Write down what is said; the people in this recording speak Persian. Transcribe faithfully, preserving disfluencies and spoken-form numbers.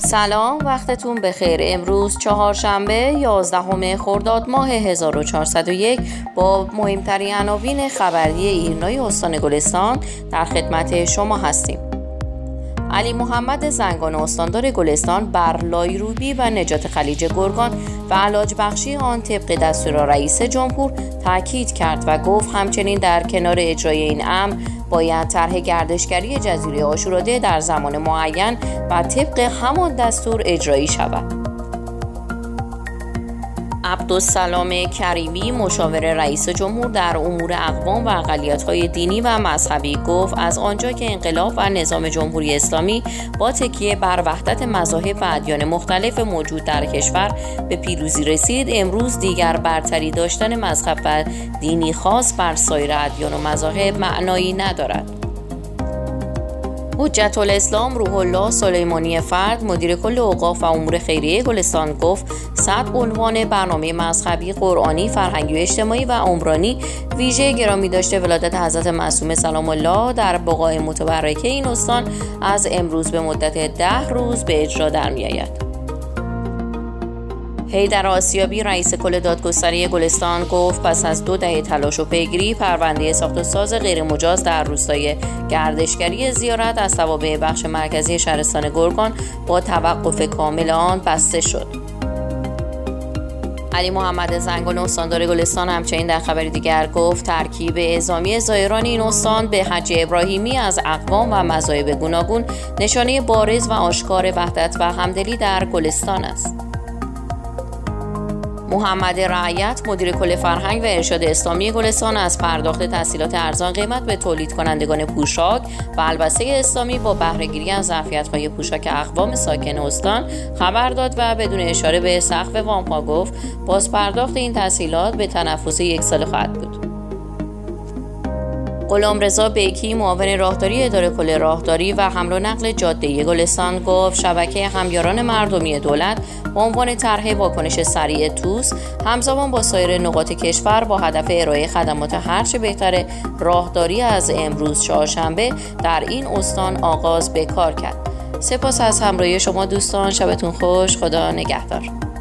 سلام، وقتتون بخیر. امروز چهارشنبه یازدهم خرداد ماه هزار و چهارصد و یک با مهمترین عناوین خبری ایرنای استان گلستان در خدمت شما هستیم. علی محمد زنگان استاندار گلستان بر لایروبی و نجات خلیج گرگان و علاج بخشی آن طبق دستور رئیس جمهور تاکید کرد و گفت همچنین در کنار اجرای این امر باید طرح گردشگری جزیره عاشوراده در زمان معین و طبق همان دستور اجرایی شود. عبدالسلام کریمی مشاور رئیس جمهور در امور اقوام و اقلیت‌های دینی و مذهبی گفت از آنجا که انقلاب و نظام جمهوری اسلامی با تکیه بر وحدت مذاهب و ادیان مختلف موجود در کشور به پیروزی رسید، امروز دیگر برتری داشتن مذهب و دینی خاص بر سایر ادیان و مذاهب معنایی ندارد. حجت الاسلام روح الله سلیمانی فرد مدیر کل اوقاف و امور خیریه گلستان گفت صد عنوان برنامه مذهبی، قرآنی، فرهنگی و اجتماعی و عمرانی ویژه گرامی داشته ولادت حضرت معصومه سلام الله در بقاع متبرکه این استان از امروز به مدت ده روز به اجرا در می‌آید. حیدر آسیابی رئیس کل دادگستری گلستان گفت پس از دو دهه تلاش و پیگیری پرونده ساخت و ساز غیرمجاز در روستای گردشگری زیارت از توابع بخش مرکزی شهرستان گرگان با توقف کامل آن بسته شد. علی محمد زنگان استاندار گلستان همچنین در خبری دیگر گفت ترکیب اعزامی زائران این استان به حج ابراهیمی از اقوام و مذاهب گوناگون نشانه بارز و آشکار وحدت و همدلی در گلستان است. محمد رعیت مدیر کل فرهنگ و ارشاد اسلامی گلستان از پرداخت تسهیلات ارزان قیمت به تولید کنندگان پوشاک و البسه اسلامی با بهره‌گیری از ظرفیت‌های پوشاک اقوام ساکن استان خبر داد و بدون اشاره به سقف وام‌ها گفت باز پرداخت این تسهیلات به تنفس یک سال خواهد بود. غلامرضا بیکی معاون راهداری اداره کل راهداری و حمل و نقل جاده گلستان گفت شبکه همیاران مردمی دولت به عنوان طرح واکنش سریع توس همزمان با سایر نقاط کشور با هدف ارائه خدمات هرچه بهتر راهداری از امروز چهارشنبه در این استان آغاز به کار کرد. سپاس از همراهی شما دوستان، شبتون خوش، خدا نگهدار.